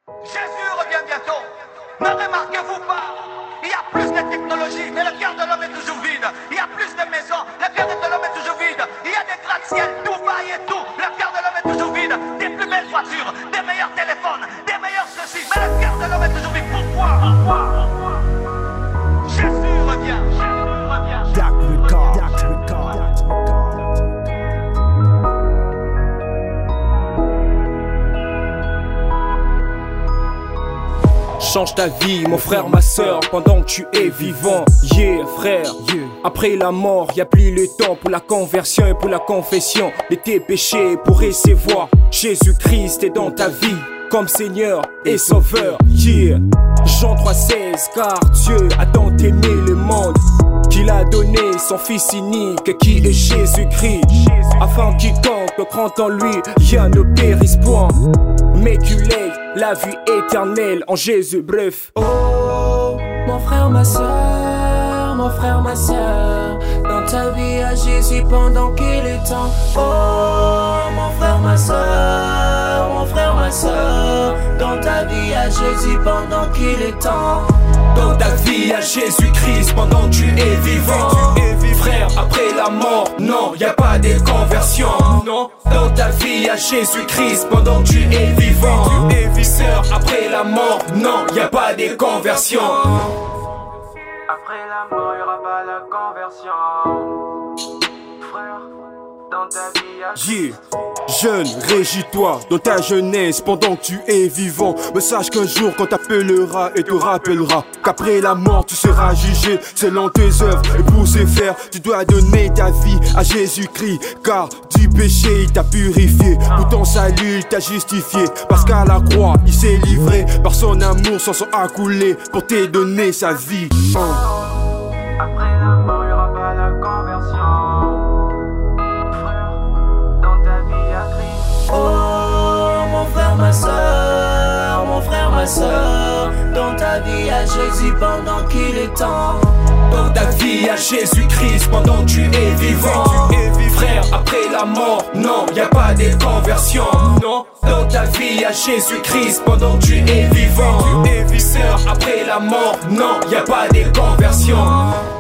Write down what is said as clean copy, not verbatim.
Jésus revient bientôt. Ne remarquez-vous pas? Il y a plus de technologie, mais le cœur de l'homme est toujours vide. Il y a plus de maisons, le cœur de l'homme est toujours vide. Il y a des gratte-ciel, Dubaï et tout. Le cœur de l'homme est toujours vide. Des plus belles voitures, des meilleurs téléphones, des meilleurs ceci. Mais le cœur de l'homme est toujours vide. Pourquoi? Jésus revient. Jésus revient. Change ta vie, mon frère, ma soeur, pendant que tu es vivant. Yeah, frère, après la mort, y'a plus le temps pour la conversion et pour la confession de tes péchés pour recevoir Jésus-Christ est dans ta vie comme Seigneur et Sauveur. Yeah, Jean 3,16, car Dieu a tant aimé le monde qu'il a donné son Fils unique qui est Jésus-Christ, afin quiconque croit en lui, rien ne périsse point, mais qu'il ait la vie éternelle en Jésus. Bref. Oh, mon frère, ma soeur, mon frère, ma soeur, dans ta vie à Jésus pendant qu'il est temps. Oh, mon frère, ma soeur, mon frère, ma soeur, dans ta vie à Jésus pendant qu'il est temps. Dans ta vie à Jésus-Christ pendant que tu es vivant. Frère, après la mort, non, y a pas de conversion. Non. Dans ta vie à Jésus-Christ pendant que tu es vivant. Sœur, après la mort, non, y a pas de conversion. Après la mort, y'aura pas la conversion. Frère, dans ta vie à Yeah. Jeune, régis-toi dans ta jeunesse pendant que tu es vivant. Mais sache qu'un jour quand t'appelleras et te rappellera qu'après la mort tu seras jugé selon tes œuvres. Et pour ce faire, tu dois donner ta vie à Jésus-Christ, car du péché il t'a purifié. Pour ton salut il t'a justifié, parce qu'à la croix il s'est livré. Par son amour son sang a coulé pour te donner sa vie. Après la mort, y'aura pas la conversion. Oh, mon frère, ma soeur, mon frère, ma soeur, dans ta vie à Jésus pendant qu'il est temps. Dans ta vie à Jésus-Christ pendant que tu es vivant. Frère, après la mort, non, y a pas de conversion. Non. Dans ta vie à Jésus-Christ pendant que tu es vivant. Sœur, après la mort, non, y a pas de conversion.